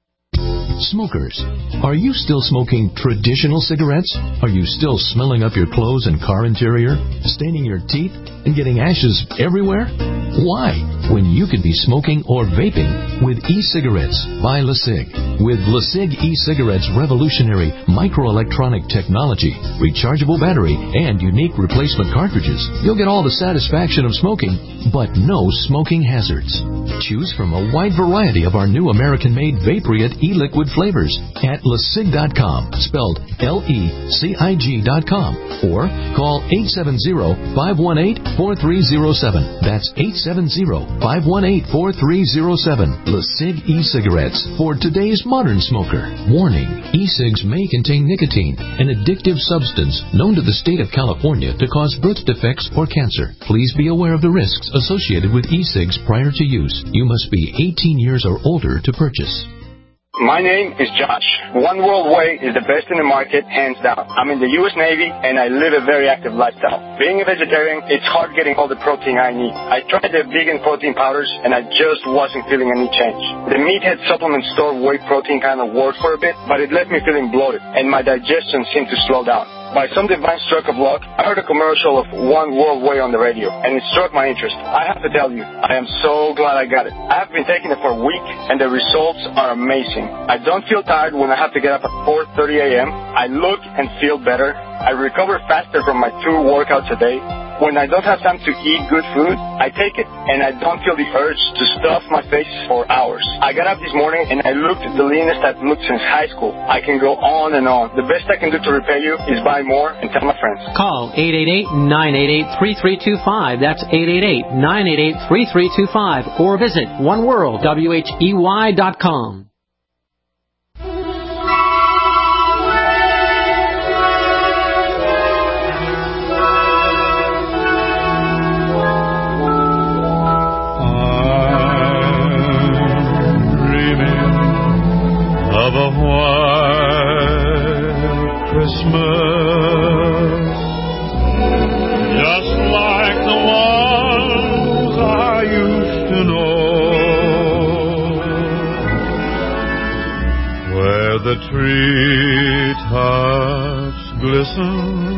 Smokers, are you still smoking traditional cigarettes? Are you still smelling up your clothes and car interior, staining your teeth, and getting ashes everywhere? Why, when you could be smoking or vaping with e-cigarettes by LeSig? With LeSig e-cigarettes' revolutionary microelectronic technology, rechargeable battery, and unique replacement cartridges, you'll get all the satisfaction of smoking, but no smoking hazards. Choose from a wide variety of our new American-made Vaporite e-liquid flavors at LeSig dot com, spelled L E C I G dot com, or call eight seven zero, five one eight, four three zero seven. That's eight seven zero, five one eight, four three zero seven. LeSig e-cigarettes for today's modern smoker. Warning, e-cigs may contain nicotine, an addictive substance known to the state of California to cause birth defects or cancer. Please be aware of the risks associated with e-cigs prior to use. You must be eighteen years or older to purchase. My name is Josh. One World Way is the best in the market, hands down. I'm in the U S Navy, and I live a very active lifestyle. Being a vegetarian, it's hard getting all the protein I need. I tried the vegan protein powders, and I just wasn't feeling any change. The Meathead supplement store whey protein kind of worked for a bit, but it left me feeling bloated, and my digestion seemed to slow down. By some divine stroke of luck, I heard a commercial of One World Way on the radio, and it struck my interest. I have to tell you, I am so glad I got it. I have been taking it for a week, and the results are amazing. I don't feel tired when I have to get up at four thirty a.m. I look and feel better. I recover faster from my two workouts a day. When I don't have time to eat good food, I take it, and I don't feel the urge to stuff my face for hours. I got up this morning, and I looked the leanest I've looked since high school. I can go on and on. The best I can do to repay you is buy more and tell my friends. Call eight eight eight, nine eight eight, three three two five. That's eight eight eight, nine eight eight, three three two five. Or visit one world way dot com. Of a white Christmas, just like the ones I used to know, where the treetops glisten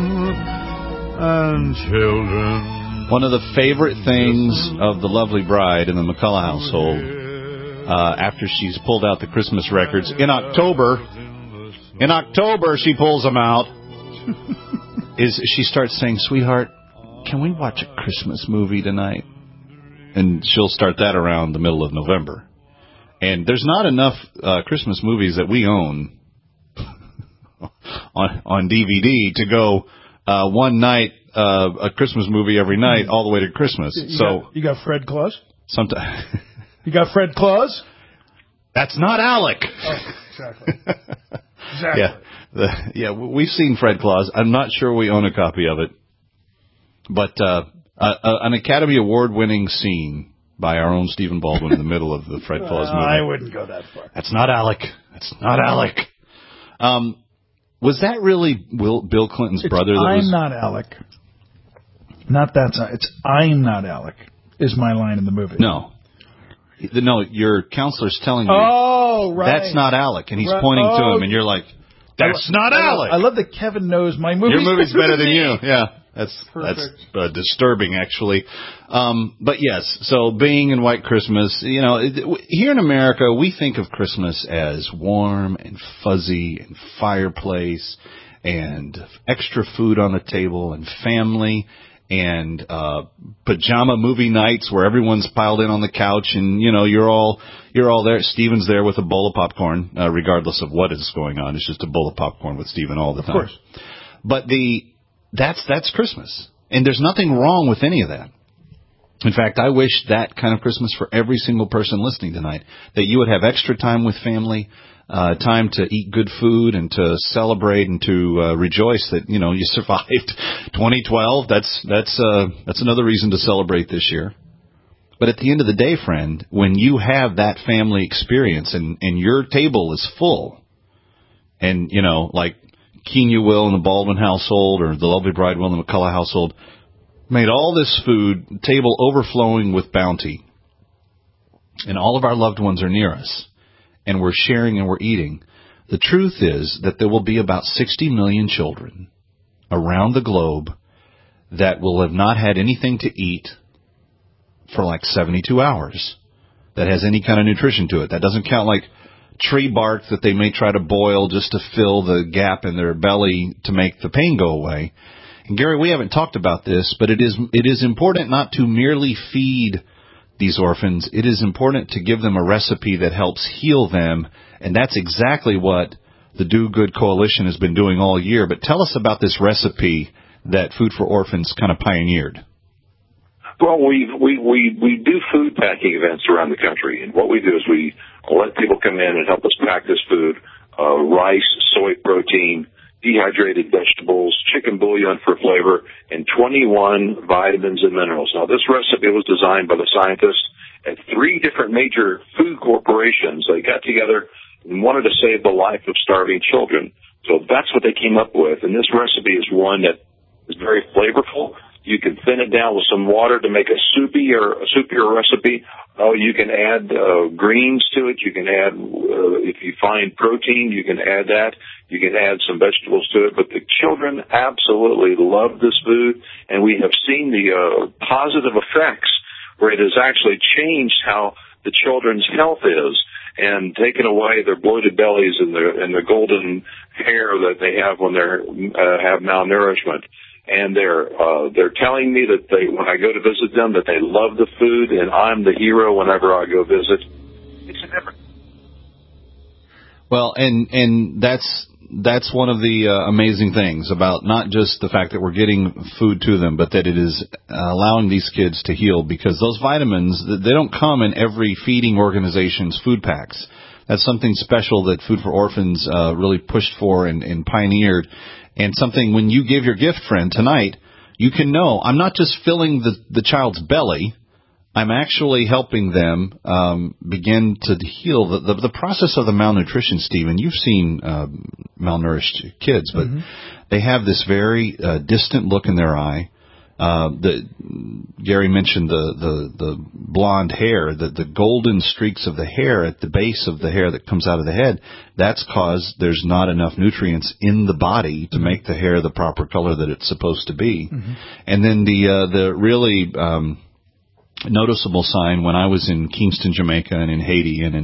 and children. One of the favorite things of the lovely bride in the McCullough household, Uh, after she's pulled out the Christmas records. In October, in October she pulls them out, is she starts saying, "Sweetheart, can we watch a Christmas movie tonight?" And she'll start that around the middle of November. And there's not enough uh, Christmas movies that we own on on D V D to go uh, one night, uh, a Christmas movie every night, all the way to Christmas. You so got, you got Fred Claus? Sometimes. You got Fred Claus? That's not Alec. Oh, exactly. Exactly. Yeah, the, yeah, we've seen Fred Claus. I'm not sure we own a copy of it. But uh, uh, an Academy Award-winning scene by our own Stephen Baldwin in the middle of the Fred Claus movie. I wouldn't go that far. That's not Alec. That's not Alec. Um, was that really Will, Bill Clinton's it's brother? That I'm was... not Alec. Not that's not. It's I'm not Alec is my line in the movie. No. No, your counselor's telling you, oh, right. That's not Alec. And he's right. pointing oh. to him, and you're like, that's I, not I, Alec. I love that Kevin knows my movie. Your movie's better than you. Yeah, that's Perfect. that's uh, disturbing, actually. Um, but yes, so Bing and White Christmas, you know, it, here in America, we think of Christmas as warm and fuzzy and fireplace and extra food on the table and family and uh pajama movie nights where everyone's piled in on the couch and, you know, you're all you're all there. Steven's there with a bowl of popcorn, uh, regardless of what is going on. It's just a bowl of popcorn with Steven all the of time. Of course. But the that's that's Christmas. And there's nothing wrong with any of that. In fact, I wish that kind of Christmas for every single person listening tonight, that you would have extra time with family, uh, time to eat good food and to celebrate and to uh, rejoice that, you know, you survived twenty twelve. That's that's uh, that's another reason to celebrate this year. But at the end of the day, friend, when you have that family experience and, and your table is full, and, you know, like Kenya will in the Baldwin household or the Lovely Bride will in the McCullough household, made all this food, table overflowing with bounty, and all of our loved ones are near us, and we're sharing and we're eating. The truth is that there will be about sixty million children around the globe that will have not had anything to eat for like seventy-two hours that has any kind of nutrition to it. That doesn't count like tree bark that they may try to boil just to fill the gap in their belly to make the pain go away. And Gary, we haven't talked about this, but it is it is important not to merely feed these orphans. It is important to give them a recipe that helps heal them, and that's exactly what the Do Good Coalition has been doing all year. But tell us about this recipe that Food for Orphans kind of pioneered. Well, we we we we do food packing events around the country, and what we do is we let people come in and help us pack this food: uh, rice, soy protein, dehydrated vegetables, chicken bouillon for flavor, and twenty-one vitamins and minerals. Now, this recipe was designed by the scientists at three different major food corporations. They got together and wanted to save the life of starving children. So that's what they came up with. And this recipe is one that is very flavorful. You can thin it down with some water to make a soupy or a soupier recipe. Oh, you can add uh, greens to it. You can add, uh, if you find protein, you can add that. You can add some vegetables to it. But the children absolutely love this food, and we have seen the uh, positive effects where it has actually changed how the children's health is and taken away their bloated bellies and their and the golden hair that they have when they uh, have malnourishment. And they're uh, they're telling me that they, when I go to visit them, that they love the food, and I'm the hero whenever I go visit. It's a difference. Well, and and that's that's one of the uh, amazing things about not just the fact that we're getting food to them, but that it is uh, allowing these kids to heal, because those vitamins, they don't come in every feeding organization's food packs. That's something special that Food for Orphans uh, really pushed for and, and pioneered. And something, when you give your gift, friend, tonight, you can know, I'm not just filling the, the child's belly, I'm actually helping them um, begin to heal. The, the, the process of the malnutrition, Stephen, you've seen uh, malnourished kids, but mm-hmm. they have this very uh, distant look in their eye. Uh, the, Gary mentioned the, the, the blonde hair, the, the golden streaks of the hair at the base of the hair that comes out of the head. That's because there's not enough nutrients in the body to make the hair the proper color that it's supposed to be. Mm-hmm. And then the uh, the really um, noticeable sign when I was in Kingston, Jamaica, and in Haiti, and in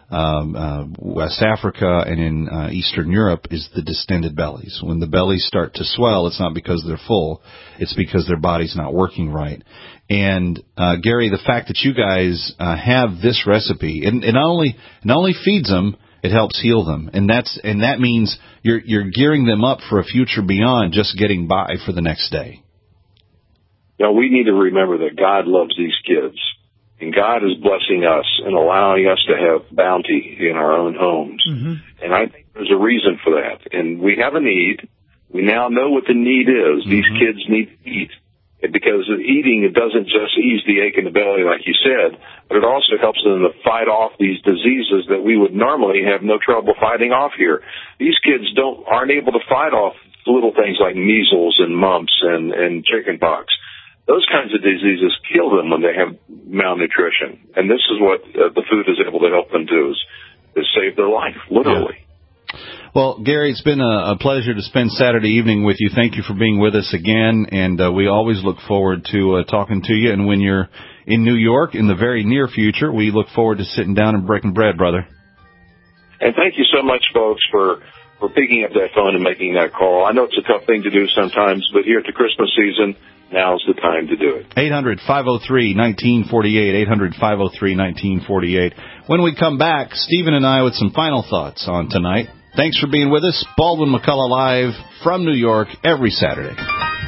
um, uh, West Africa and in uh, Eastern Europe is the distended bellies. When the bellies start to swell, it's not because they're full, it's because their body's not working right. And uh, Gary, the fact that you guys uh, have this recipe, it, it not only not only feeds them, it helps heal them, and that's and that means you're you're gearing them up for a future beyond just getting by for the next day. Now, we need to remember that God loves these kids, and God is blessing us and allowing us to have bounty in our own homes. Mm-hmm. And I think there's a reason for that. And we have a need. We now know what the need is. Mm-hmm. These kids need to eat. Because eating, it doesn't just ease the ache in the belly, like you said, but it also helps them to fight off these diseases that we would normally have no trouble fighting off here. These kids don't aren't able to fight off little things like measles and mumps and, and chicken pox. Those kinds of diseases kill them when they have malnutrition. And this is what uh, the food is able to help them do, is, is save their life, literally. Yeah. Well, Gary, it's been a, a pleasure to spend Saturday evening with you. Thank you for being with us again, and uh, we always look forward to uh, talking to you. And when you're in New York in the very near future, we look forward to sitting down and breaking bread, brother. And thank you so much, folks, for, for picking up that phone and making that call. I know it's a tough thing to do sometimes, but here at the Christmas season, now's the time to do it. eight hundred, five oh three, nineteen forty-eight, eight hundred, five oh three, nineteen forty-eight. When we come back, Stephen and I with some final thoughts on tonight. Thanks for being with us. Baldwin McCullough live from New York every Saturday.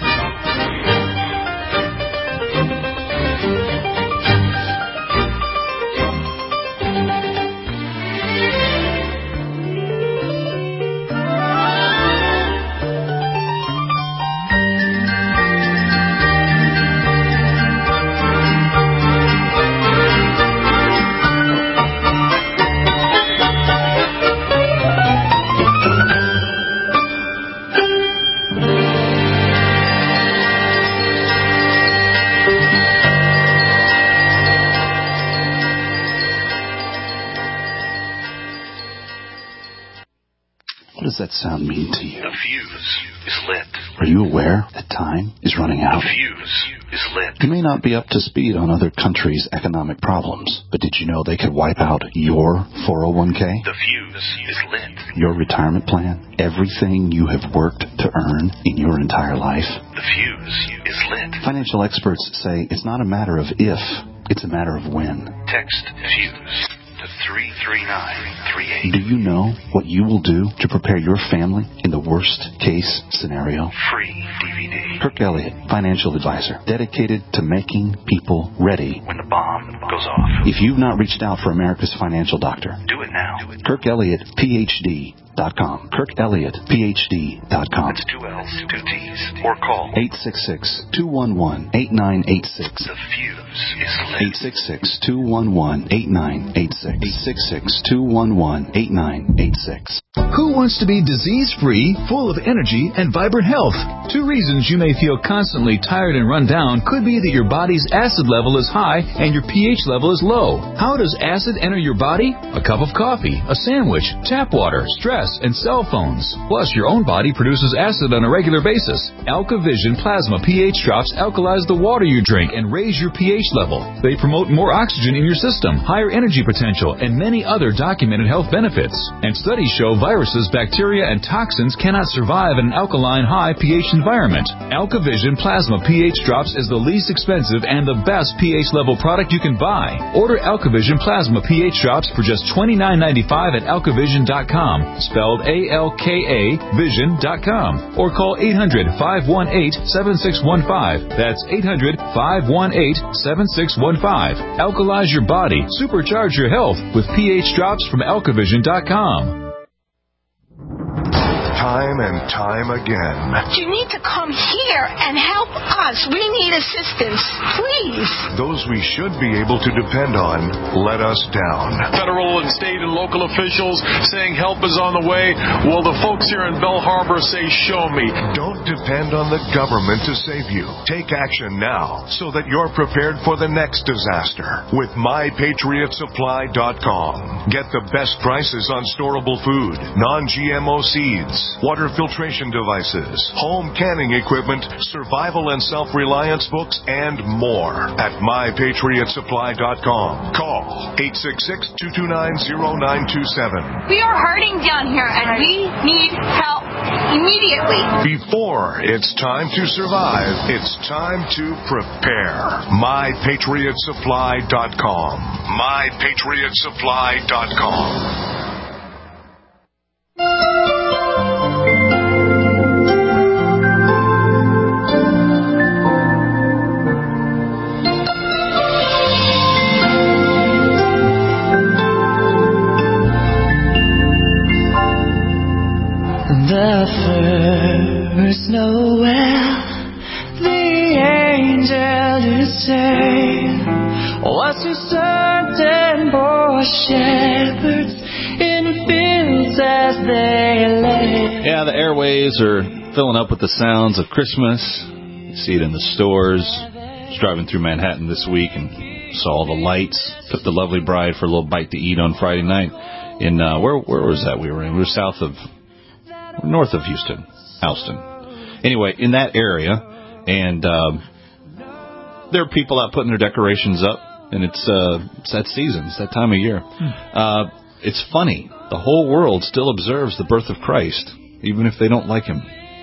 What does that sound mean to you? The fuse is lit. Are you aware that time is running out? The fuse is lit. You may not be up to speed on other countries' economic problems, but did you know they could wipe out your four oh one k? The fuse is lit. Your retirement plan? Everything you have worked to earn in your entire life? The fuse is lit. Financial experts say it's not a matter of if, it's a matter of when. Text FUSE to three three nine three eight. Do you know what you will do to prepare your family in the worst case scenario? Free D V D. Kirk Elliott, financial advisor, dedicated to making people ready when the bomb goes off. If you've not reached out for America's financial doctor, do it now. Do it. Kirk Elliott, P H D dot com. Kirk Elliott, P H D dot com. That's two L's, two T's. Or call eight six six, two one one, eight nine eight six. The fuse is lit. eight six six, two one one, eight nine eight six. eight six six, two one one, eight nine eight six. Who wants to be disease-free, full of energy, and vibrant health? Two reasons you may feel constantly tired and run down could be that your body's acid level is high and your pH level is low. How does acid enter your body? A cup of coffee, a sandwich, tap water, stress, and cell phones. Plus, your own body produces acid on a regular basis. AlkaVision Plasma pH drops alkalize the water you drink and raise your pH level. They promote more oxygen in your system, higher energy potential, and many other documented health benefits. And studies show viruses, bacteria, and toxins cannot survive in an alkaline high pH environment. AlkaVision Plasma pH drops is the least expensive and the best pH level product you can buy. Order AlkaVision Plasma pH drops for just twenty-nine ninety-five at alkavision dot com. Spelled A L K A vision dot com, or call eight hundred, five one eight, seven six one five. That's eight hundred, five one eight, seven six one five. Alkalize your body, supercharge your health with pH drops from alkavision dot com. Time and time again. You need to come here and help us. We need assistance, please. Those we should be able to depend on let us down. Federal and state and local officials saying help is on the way. Well, the folks here in Belle Harbor say, show me. Don't depend on the government to save you. Take action now so that you're prepared for the next disaster with my patriot supply dot com. Get the best prices on storable food, non G M O seeds, water filtration devices, home canning equipment, survival and self-reliance books, and more at my patriot supply dot com. Call eight six six, two two nine, zero nine two seven. We are hurting down here, and we need help immediately. Before it's time to survive, it's time to prepare. my patriot supply dot com. my patriot supply dot com. The first Noel, the angel did say, was to certain poor shepherds in fields as they lay. Yeah, the airways are filling up with the sounds of Christmas. You see it in the stores. I was driving through Manhattan this week and saw all the lights. Took the lovely bride for a little bite to eat on Friday night. In uh, where where was that we were in? We were south of, north of Houston, Houston. Anyway, in that area, and um, there are people out putting their decorations up, and it's uh, it's that season, it's that time of year. Hmm. Uh, it's funny. The whole world still observes the birth of Christ, even if they don't like him.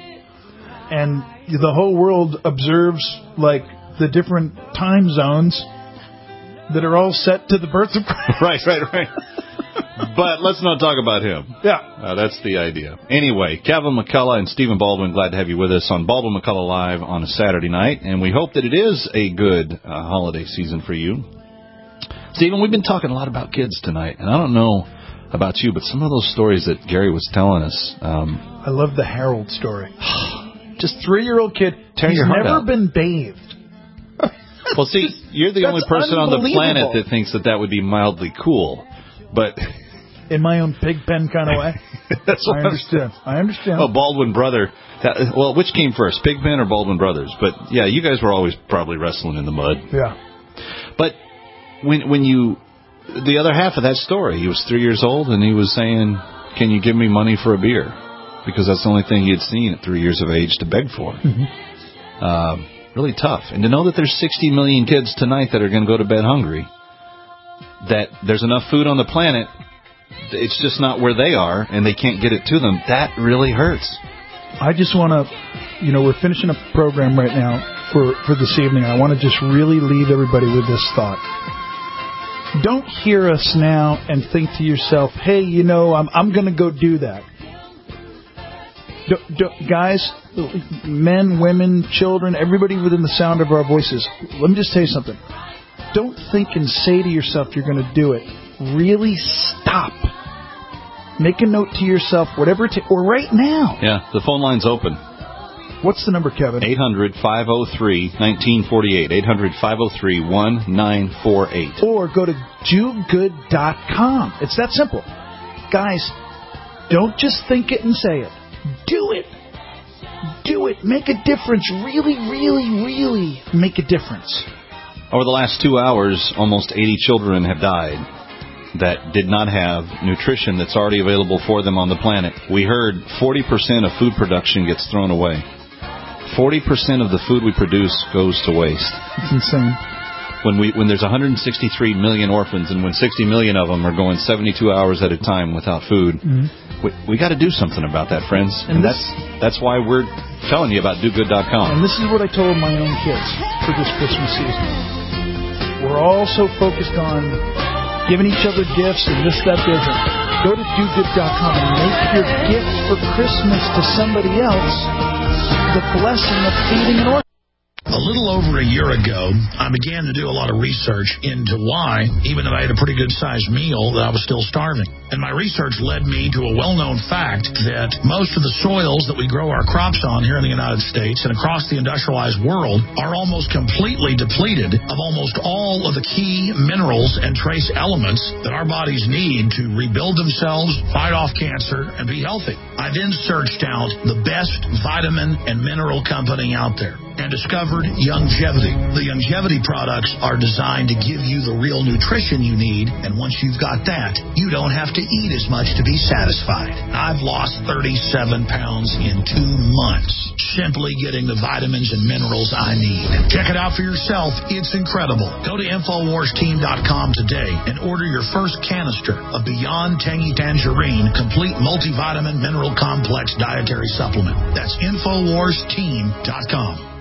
And the whole world observes, like, the different time zones that are all set to the birth of Christ. Right, right, right. But let's not talk about him. Yeah. Uh, that's the idea. Anyway, Kevin McCullough and Stephen Baldwin, glad to have you with us on Baldwin McCullough Live on a Saturday night, and we hope that it is a good uh, holiday season for you. Stephen, we've been talking a lot about kids tonight, and I don't know about you, but some of those stories that Gary was telling us. Um, I love the Harold story. Just three-year-old kid. Tear He's your heart never out. been bathed. Well, see, you're the only person on the planet that thinks that that would be mildly cool, but... In my own pig pen kind of way. That's I understand. I understand. Oh, Baldwin brother. That, well, which came first, Pigpen or Baldwin Brothers? But yeah, you guys were always probably wrestling in the mud. Yeah. But when when you, the other half of that story, he was three years old and he was saying, "Can you give me money for a beer?" Because that's the only thing he had seen at three years of age to beg for. Mm-hmm. Uh, really tough. And to know that there's sixty million kids tonight that are going to go to bed hungry, that there's enough food on the planet. It's just not where they are, and they can't get it to them. That really hurts. I just want to, you know, we're finishing up a program right now for, for this evening. I want to just really leave everybody with this thought. Don't hear us now and think to yourself, hey, you know, I'm I'm going to go do that. Do, do, guys, men, women, children, everybody within the sound of our voices, let me just tell you something. Don't think and say to yourself you're going to do it. Really stop. Make a note to yourself, whatever it takes, or right now. Yeah, the phone line's open. What's the number, Kevin? eight hundred, five oh three, nineteen forty-eight. eight hundred, five oh three, nineteen forty-eight. Or go to do good dot com. It's that simple. Guys, don't just think it and say it. Do it. Do it. Make a difference. Really, really, really make a difference. Over the last two hours, almost eighty children have died that did not have nutrition that's already available for them on the planet. We heard forty percent of food production gets thrown away. forty percent of the food we produce goes to waste. It's insane. When we when there's one hundred sixty-three million orphans and when sixty million of them are going seventy-two hours at a time without food, mm-hmm. we, we got to do something about that, friends. And, and this, that's that's why we're telling you about do good dot com. And this is what I told my own kids for this Christmas season. We're all so focused on giving each other gifts and this, that, the other. Go to do good dot com and make your gift for Christmas to somebody else the blessing of feeding an orphan. A little over a year ago, I began to do a lot of research into why, even though I had a pretty good-sized meal, that I was still starving. And my research led me to a well-known fact that most of the soils that we grow our crops on here in the United States and across the industrialized world are almost completely depleted of almost all of the key minerals and trace elements that our bodies need to rebuild themselves, fight off cancer, and be healthy. I then searched out the best vitamin and mineral company out there. and discovered Youngevity. The Youngevity products are designed to give you the real nutrition you need, and once you've got that, you don't have to eat as much to be satisfied. I've lost thirty-seven pounds in two months, simply getting the vitamins and minerals I need. Check it out for yourself. It's incredible. Go to Infowars Team dot com today and order your first canister of Beyond Tangy Tangerine Complete Multivitamin Mineral Complex Dietary Supplement. That's Infowars Team dot com.